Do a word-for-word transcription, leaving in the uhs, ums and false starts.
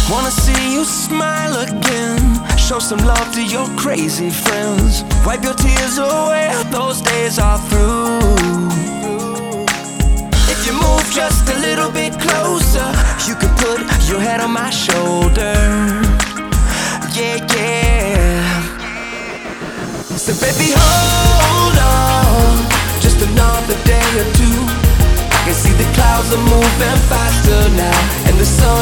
Wanna see you smile again. Show some love to your crazy friends. Wipe your tears away, those days are through. If you move just a little bit closer, you could put your head on my shoulder. Yeah, yeah. So baby, hold on, just another day or two. I can see the clouds are moving faster now.